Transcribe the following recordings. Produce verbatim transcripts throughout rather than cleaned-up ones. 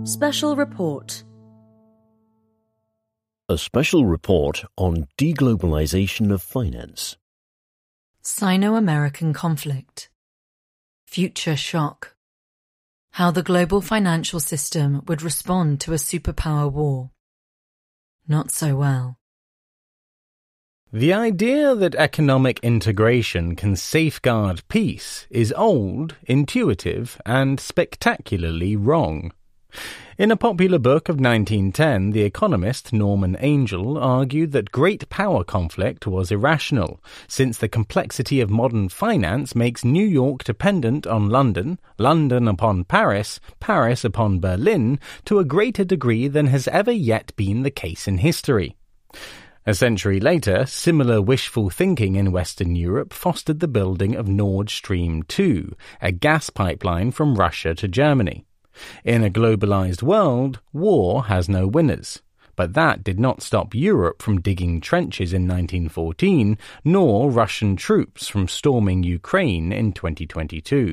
Special Report. A special report on deglobalization of finance. Sino-American conflict. Future shock. How the global financial system would respond to a superpower war. Not so well. The idea that economic integration can safeguard peace is old, intuitive, and spectacularly wrong. In a popular book of nineteen ten, the economist Norman Angell argued that great power conflict was irrational, since the complexity of modern finance makes New York dependent on London, London upon Paris, Paris upon Berlin, to a greater degree than has ever yet been the case in history. A century later, similar wishful thinking in Western Europe fostered the building of Nord Stream two, a gas pipeline from Russia to Germany. In a globalized world, war has no winners. But that did not stop Europe from digging trenches in nineteen fourteen, nor Russian troops from storming Ukraine in twenty twenty-two.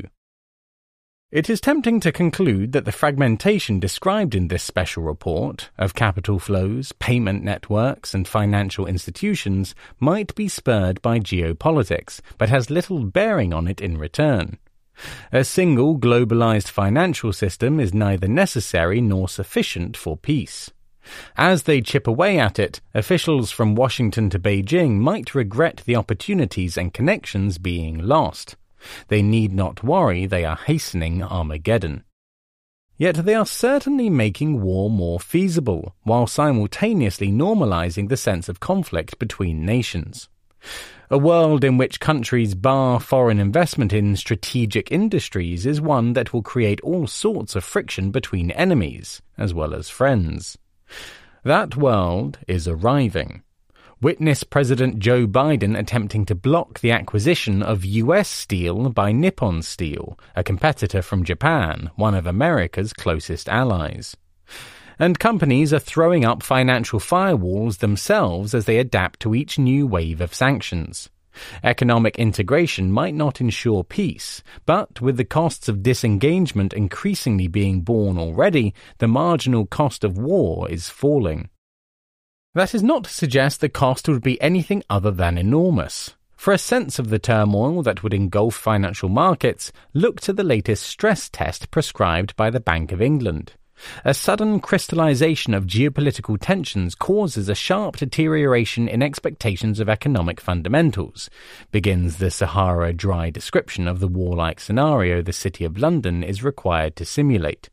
It is tempting to conclude that the fragmentation described in this special report of capital flows, payment networks, and financial institutions might be spurred by geopolitics, but has little bearing on it in return. A single globalized financial system is neither necessary nor sufficient for peace. As they chip away at it, officials from Washington to Beijing might regret the opportunities and connections being lost. They need not worry, they are hastening Armageddon. Yet they are certainly making war more feasible, while simultaneously normalizing the sense of conflict between nations. A world in which countries bar foreign investment in strategic industries is one that will create all sorts of friction between enemies, as well as friends. That world is arriving. Witness President Joe Biden attempting to block the acquisition of U S steel by Nippon Steel, a competitor from Japan, one of America's closest allies. And companies are throwing up financial firewalls themselves as they adapt to each new wave of sanctions. Economic integration might not ensure peace, but with the costs of disengagement increasingly being borne already, the marginal cost of war is falling. That is not to suggest the cost would be anything other than enormous. For a sense of the turmoil that would engulf financial markets, look to the latest stress test prescribed by the Bank of England. A sudden crystallization of geopolitical tensions causes a sharp deterioration in expectations of economic fundamentals, begins the Sahara dry description of the warlike scenario the City of London is required to simulate.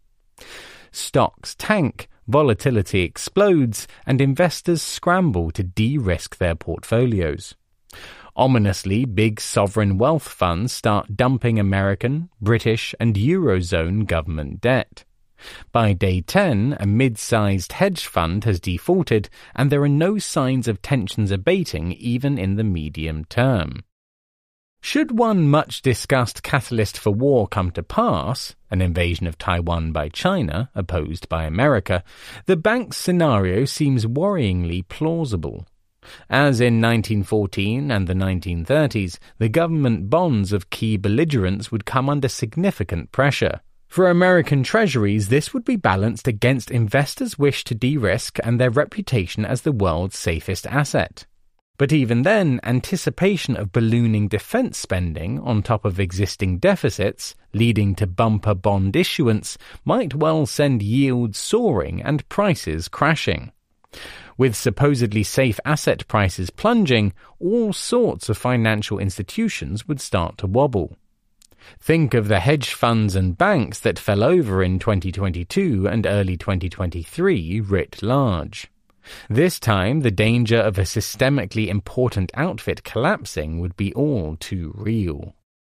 Stocks tank, volatility explodes, and investors scramble to de-risk their portfolios. Ominously, big sovereign wealth funds start dumping American, British, and Eurozone government debt. By day ten, a mid-sized hedge fund has defaulted, and there are no signs of tensions abating even in the medium term. Should one much-discussed catalyst for war come to pass, an invasion of Taiwan by China, opposed by America, the bank's scenario seems worryingly plausible. As in nineteen fourteen and the nineteen thirties, the government bonds of key belligerents would come under significant pressure. For American treasuries, this would be balanced against investors' wish to de-risk and their reputation as the world's safest asset. But even then, anticipation of ballooning defense spending on top of existing deficits, leading to bumper bond issuance, might well send yields soaring and prices crashing. With supposedly safe asset prices plunging, all sorts of financial institutions would start to wobble. Think of the hedge funds and banks that fell over in twenty twenty-two and early twenty twenty-three writ large. This time, the danger of a systemically important outfit collapsing would be all too real.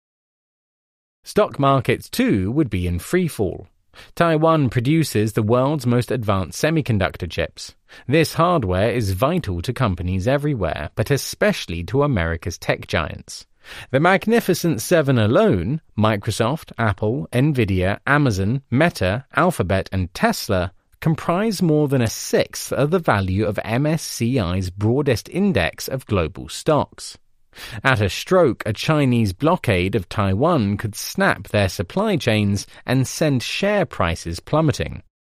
Stock markets, too, would be in freefall. Taiwan produces the world's most advanced semiconductor chips. This hardware is vital to companies everywhere, but especially to America's tech giants. The Magnificent Seven alone, Microsoft, Apple, Nvidia, Amazon, Meta, Alphabet, and Tesla, comprise more than a sixth of the value of M S C I's broadest index of global stocks. At a stroke, a Chinese blockade of Taiwan could snap their supply chains and send share prices plummeting.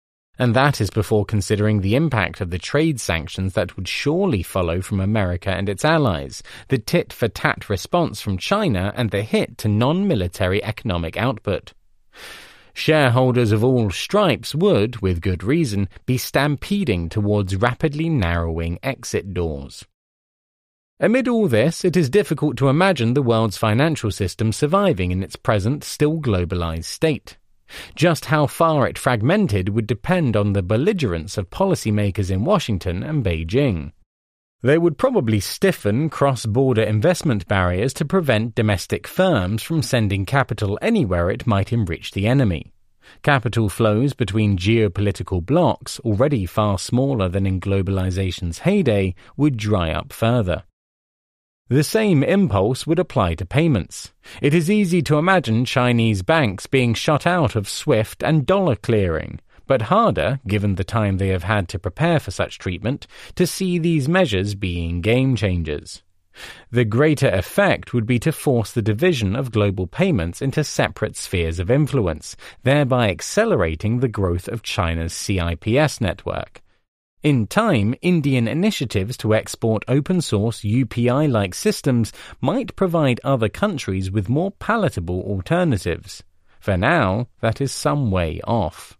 And that is before considering the impact of the trade sanctions that would surely follow from America and its allies, the tit-for-tat response from China, and the hit to non-military economic output. Shareholders of all stripes would, with good reason, be stampeding towards rapidly narrowing exit doors. Amid all this, it is difficult to imagine the world's financial system surviving in its present, still globalized state. Just how far it fragmented would depend on the belligerence of policymakers in Washington and Beijing. They would probably stiffen cross-border investment barriers to prevent domestic firms from sending capital anywhere it might enrich the enemy. Capital flows between geopolitical blocs, already far smaller than in globalization's heyday, would dry up further. The same impulse would apply to payments. It is easy to imagine Chinese banks being shut out of SWIFT and dollar clearing, but harder, given the time they have had to prepare for such treatment, to see these measures being game changers. The greater effect would be to force the division of global payments into separate spheres of influence, thereby accelerating the growth of China's C I P S network. In time, Indian initiatives to export open-source U P I-like systems might provide other countries with more palatable alternatives. For now, that is some way off.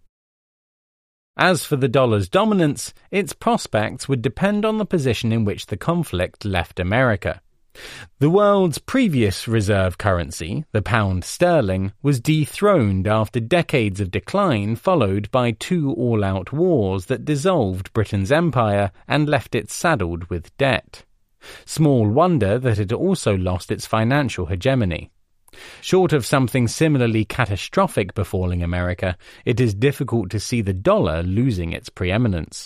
As for the dollar's dominance, its prospects would depend on the position in which the conflict left America. The world's previous reserve currency, the pound sterling, was dethroned after decades of decline followed by two all-out wars that dissolved Britain's empire and left it saddled with debt. Small wonder that it also lost its financial hegemony. Short of something similarly catastrophic befalling America, it is difficult to see the dollar losing its preeminence.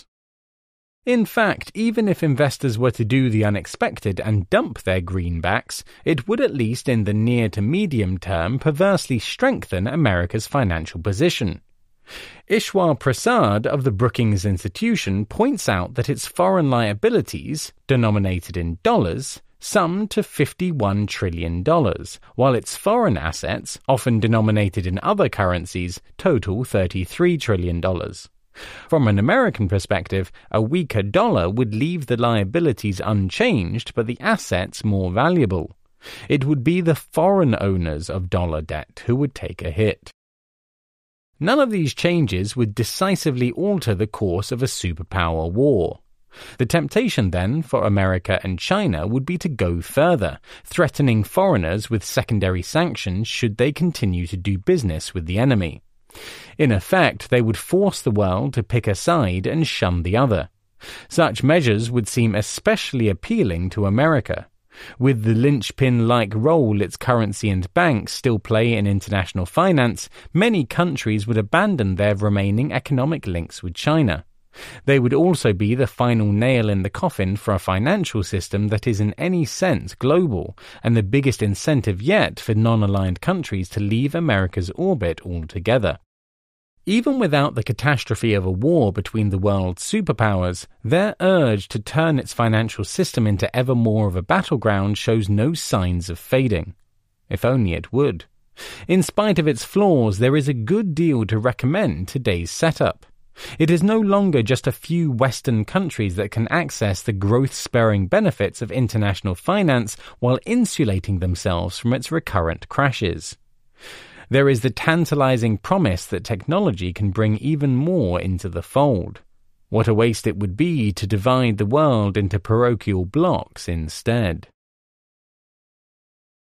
In fact, even if investors were to do the unexpected and dump their greenbacks, it would at least in the near to medium term perversely strengthen America's financial position. Ishwar Prasad of the Brookings Institution points out that its foreign liabilities, denominated in dollars, sum to fifty-one trillion dollars, while its foreign assets, often denominated in other currencies, total thirty-three trillion dollars. From an American perspective, a weaker dollar would leave the liabilities unchanged but the assets more valuable. It would be the foreign owners of dollar debt who would take a hit. None of these changes would decisively alter the course of a superpower war. The temptation then for America and China would be to go further, threatening foreigners with secondary sanctions should they continue to do business with the enemy. In effect, they would force the world to pick a side and shun the other. Such measures would seem especially appealing to America. With the linchpin-like role its currency and banks still play in international finance, many countries would abandon their remaining economic links with China. They would also be the final nail in the coffin for a financial system that is in any sense global, and the biggest incentive yet for non-aligned countries to leave America's orbit altogether. Even without the catastrophe of a war between the world's superpowers, their urge to turn its financial system into ever more of a battleground shows no signs of fading. If only it would. In spite of its flaws, there is a good deal to recommend today's setup. It is no longer just a few Western countries that can access the growth-spurring benefits of international finance while insulating themselves from its recurrent crashes. There is the tantalizing promise that technology can bring even more into the fold. What a waste it would be to divide the world into parochial blocks instead.